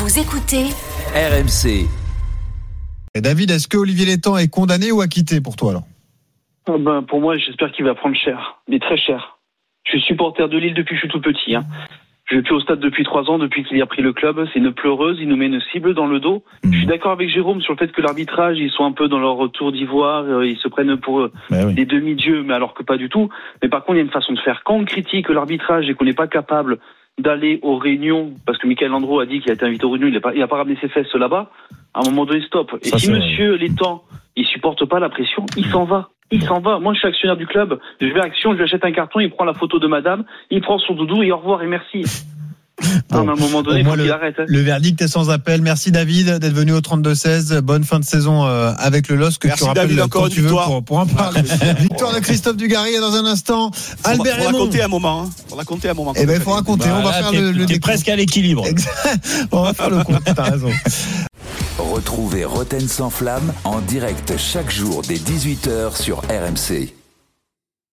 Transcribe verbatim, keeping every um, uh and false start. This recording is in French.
Vous écoutez R M C. Et David, est-ce que Olivier Létang est condamné ou acquitté pour toi alors ? Ah ben, pour moi, j'espère qu'il va prendre cher, mais très cher. Je suis supporter de Lille depuis que je suis tout petit. Hein. Je suis au stade depuis trois ans, depuis qu'il a pris le club. C'est une pleureuse, il nous met une cible dans le dos. Mmh. Je suis d'accord avec Jérôme sur le fait que l'arbitrage, ils sont un peu dans leur tour d'ivoire, ils se prennent pour bah oui. des demi-dieux, mais alors que pas du tout. Mais par contre, il y a une façon de faire. Quand on critique l'arbitrage et qu'on n'est pas capable d'aller aux réunions, parce que Michael Landreau a dit qu'il a été invité aux réunions, il n'a pas, il a pas ramené ses fesses là-bas, à un moment donné, stop. Et ça, si monsieur Létang, il supporte pas la pression, il s'en va. Il s'en va. Moi, je suis actionnaire du club. Je vais à Action, je lui achète un carton, il prend la photo de madame, il prend son doudou et au revoir et merci. Bon, ah, à un moment donné, il faut qu'il arrête. Hein. Le verdict est sans appel. Merci David d'être venu au trente-deux seize. Bonne fin de saison euh, avec le L O S que Merci tu rappelles David, encore quand une tu veux victoire. pour, pour en parler. Victoire de Christophe Dugarry dans un instant. Faut Albert Raymond. Faut raconter un moment. Hein. Faut raconter un moment. Eh ben, il faut raconter. Bah, on va là, faire t'es, le, le t'es presque à l'équilibre. On va faire le compte. T'as raison. Retrouvez Roten sans flamme en direct chaque jour dès dix-huit heures sur R M C.